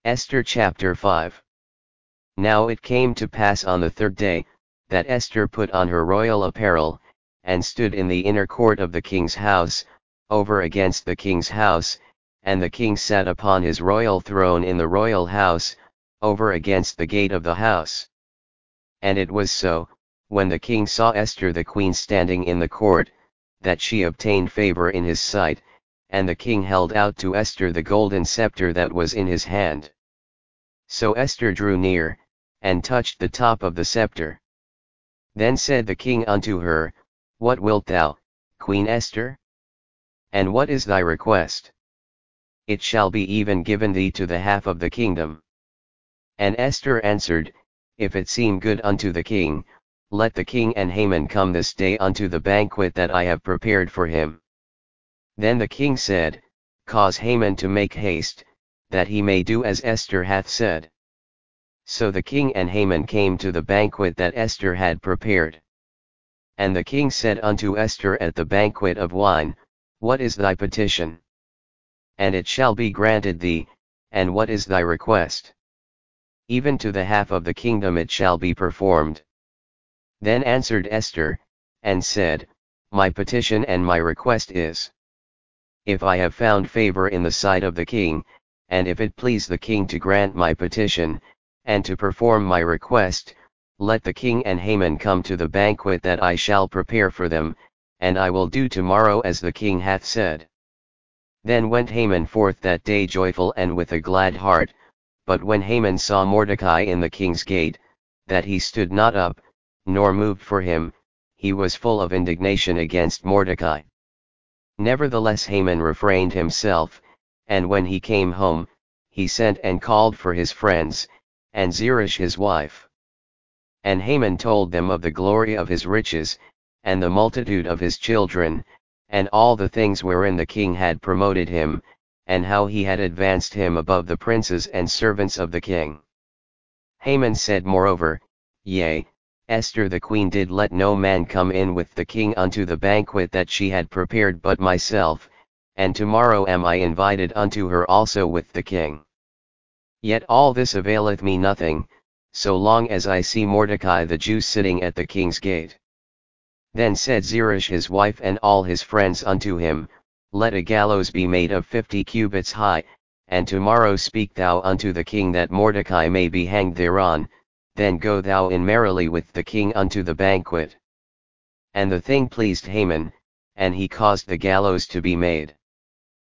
Esther chapter 5. Now it came to pass on the third day, that Esther put on her royal apparel, and stood in the inner court of the king's house, over against the king's house, and the king sat upon his royal throne in the royal house, over against the gate of the house. And it was so, when the king saw Esther the queen standing in the court, that she obtained favor in his sight, and the king held out to Esther the golden scepter that was in his hand. So Esther drew near, and touched the top of the scepter. Then said the king unto her, What wilt thou, Queen Esther? And what is thy request? It shall be even given thee to the half of the kingdom. And Esther answered, If it seem good unto the king, let the king and Haman come this day unto the banquet that I have prepared for him. Then the king said, Cause Haman to make haste, that he may do as Esther hath said. So the king and Haman came to the banquet that Esther had prepared. And the king said unto Esther at the banquet of wine, What is thy petition? And it shall be granted thee, and what is thy request? Even to the half of the kingdom it shall be performed. Then answered Esther, and said, My petition and my request is, if I have found favor in the sight of the king, and if it please the king to grant my petition, and to perform my request, let the king and Haman come to the banquet that I shall prepare for them, and I will do tomorrow as the king hath said. Then went Haman forth that day joyful and with a glad heart, but when Haman saw Mordecai in the king's gate, that he stood not up, nor moved for him, he was full of indignation against Mordecai. Nevertheless Haman refrained himself, and when he came home, he sent and called for his friends, and Zeresh his wife. And Haman told them of the glory of his riches, and the multitude of his children, and all the things wherein the king had promoted him, and how he had advanced him above the princes and servants of the king. Haman said moreover, Yea, Esther the queen did let no man come in with the king unto the banquet that she had prepared but myself, and tomorrow am I invited unto her also with the king. Yet all this availeth me nothing, so long as I see Mordecai the Jew sitting at the king's gate. Then said Zeresh his wife and all his friends unto him, Let a gallows be made of 50 cubits high, and tomorrow speak thou unto the king that Mordecai may be hanged thereon, then go thou in merrily with the king unto the banquet. And the thing pleased Haman, and he caused the gallows to be made.